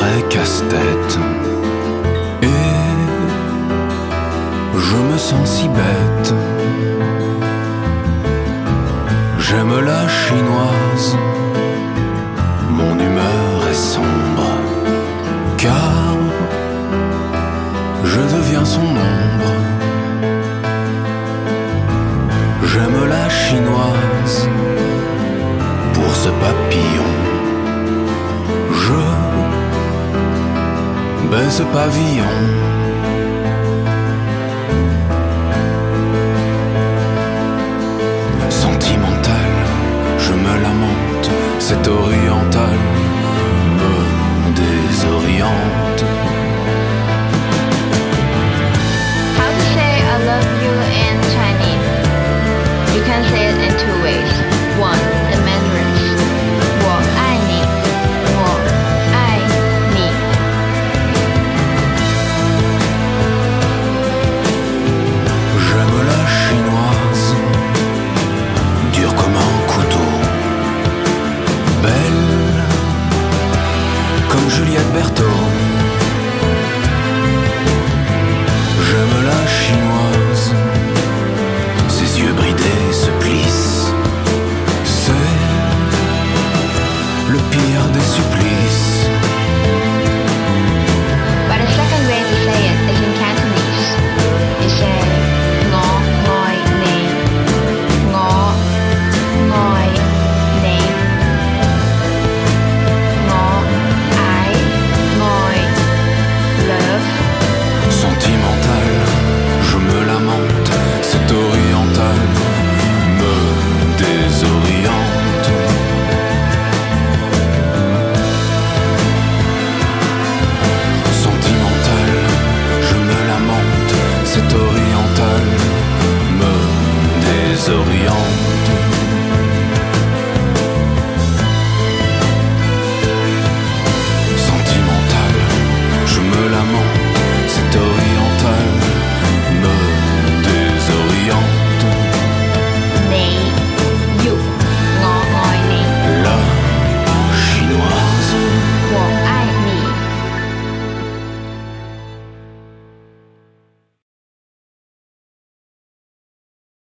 vrai casse-tête. Et je me sens si bête. J'aime la chinoise, mon humeur est sombre, car je deviens son ombre. J'aime la chinoise pour ce papillon. Je baise pavillon. Sentimental, je me lamente, cet oriental me désoriente. How to say I love you in Chinese? You can say it in two ways. One, the Mandarin. 我爱你，我爱你。 J'aime la chinoise, dure comme un couteau, belle comme Juliette Berthaud. J'aime la chinoise, ses yeux bridés se plissent